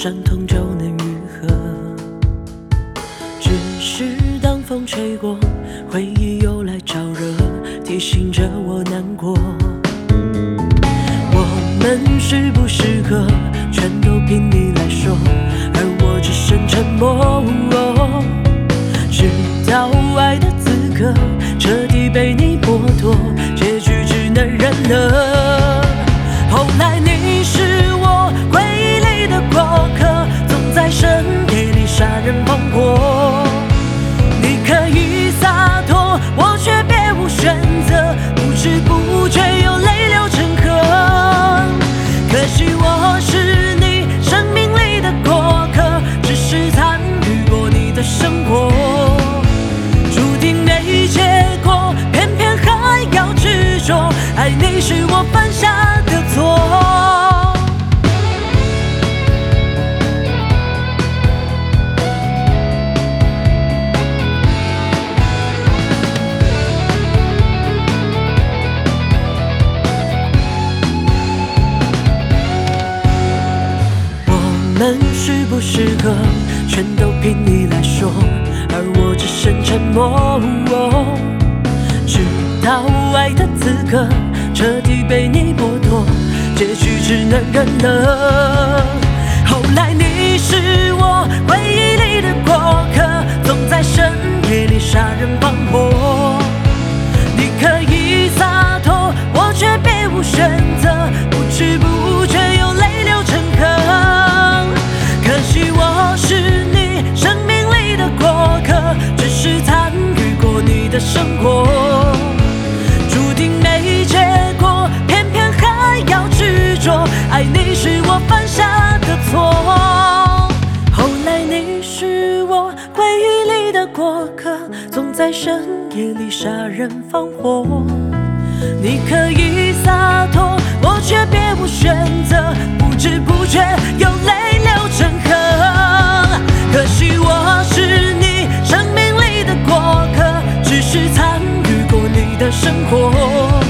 伤痛就能愈合。只是当风吹过，回忆又来招惹，提醒着我难过。我们适不适合，全都凭你来说，而我只剩沉默。直到爱的资格彻底被你剥夺，结局只能认了。后来你是我回忆里的过客，总在深夜里杀人放火。你可以洒脱，我却别无选择，不知不觉又泪流成河。可惜我是你生命里的过客，只是参与过你的生活，注定没结果，偏偏还要执着，爱你是我犯下的错。我们适不适合，全都凭你来说，而我只剩沉默。直到爱的资格彻底被你剥夺，结局只能认了。后来你是我回忆里的过客，总在深夜里杀人放火。你可以洒脱，我却别无选择，不知不觉又泪流成河。可惜我是你生命里的过客，只是参与过你的生活，注定没结果，偏偏还要执着，爱你是我犯下的错。后来你是我回忆里的过客，总在深夜里杀人放火。你可以洒脱，我却别无选择，不知不觉又泪流成河。可惜我是你生命里的过客，只是参与过你的生活，